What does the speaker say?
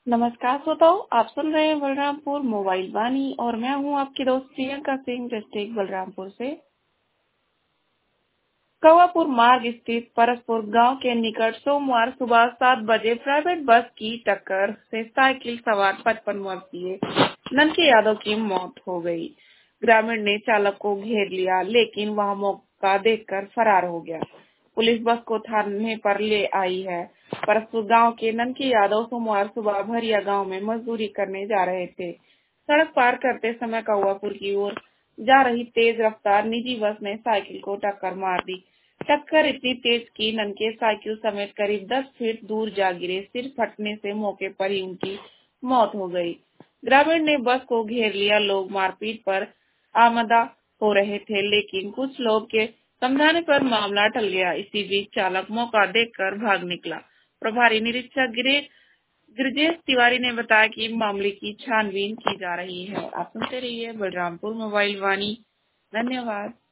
नमस्कार श्रोताओ, आप सुन रहे हैं बलरामपुर मोबाइल वाणी और मैं हूं आपकी दोस्त प्रियंका सिंह डिस्ट्रिक्ट बलरामपुर से। कौवापुर मार्ग स्थित परसपुर गांव के निकट सोमवार सुबह 7 बजे प्राइवेट बस की टक्कर से साइकिल सवार 55 वर्षीय ननकी यादव की मौत हो गई। ग्रामीण ने चालक को घेर लिया, लेकिन वह मौका देखकर फरार हो गया। पुलिस बस को थाने पर ले आई है। परसपुर गांव के ननकी यादव सोमवार सुबह भरिया गांव में मजदूरी करने जा रहे थे। सड़क पार करते समय कौवापुर की ओर जा रही तेज रफ्तार निजी बस ने साइकिल को टक्कर मार दी। टक्कर इतनी तेज की ननके साइकिल समेत करीब 10 फीट दूर जा गिरे। सिर फटने से मौके पर ही उनकी मौत हो गई। ग्रामीण ने बस को घेर लिया। लोग मारपीट पर आमदा हो रहे थे, लेकिन कुछ लोग के समझाने पर मामला टल गया। इसी बीच चालक मौका देखकर भाग निकला। प्रभारी निरीक्षक गिरिजेश तिवारी ने बताया कि मामले की छानबीन की जा रही है। आप सुनते रहिए बलरामपुर मोबाइल वाणी। धन्यवाद।